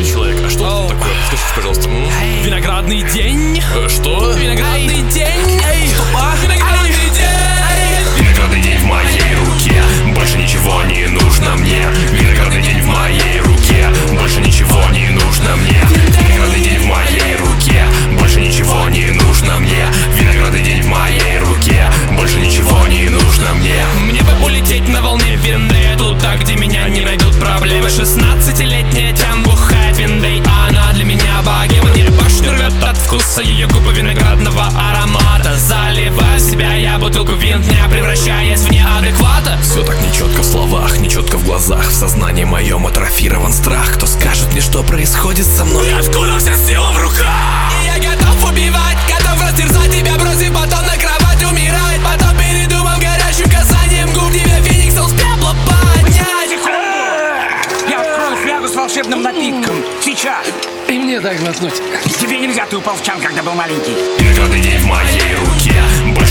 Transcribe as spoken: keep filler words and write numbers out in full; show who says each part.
Speaker 1: молодой человек, а что
Speaker 2: Оу.
Speaker 1: это такое? Скажите, пожалуйста. м?
Speaker 2: Виноградный день.
Speaker 1: Э, Что?
Speaker 2: Виноградный день. Что? Виноградный день.
Speaker 3: Виноградный день в моей руке, больше ничего не нужно мне. Виноградный день в моей руке, больше ничего не нужно мне. Виноградный день в моей руке, больше ничего не нужно мне. Виноградный день в моей руке, больше ничего не нужно мне.
Speaker 2: Мне бы улететь на волне винды туда, где меня не найдут проблемы. Шестнадцатилетняя тян бухает виндей, а она для меня богема. Мне башню рвет от вкуса ее губы виноградного аромата. Заливая в себя я бутылку винтня, превращаясь в неадеквата.
Speaker 3: Все так нечетко в словах, нечетко в глазах. В сознании моем атрофирован страх. Кто скажет мне, что происходит со мной? Откуда вся сила в руках?
Speaker 2: И я готов убивать, готов растерзать тебя, бросив потом на кровать умирать. Потом передумав горячим касанием губ тебя фениксом с пепла поднять.
Speaker 4: Я открою флягу с волшебным напитком. Сейчас.
Speaker 5: И мне дай глотнуть.
Speaker 4: Тебе нельзя, ты упал в чан, когда был маленький.
Speaker 3: Виноградный день в моей руке,